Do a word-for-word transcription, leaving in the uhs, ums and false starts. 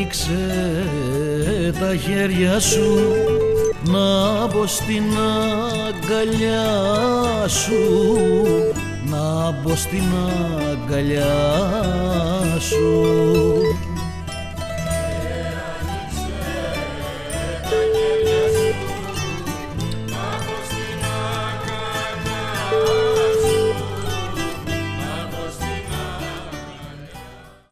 ρίξε τα χέρια σου να μπω στην αγκαλιά σου, να μπω στην αγκαλιά σου.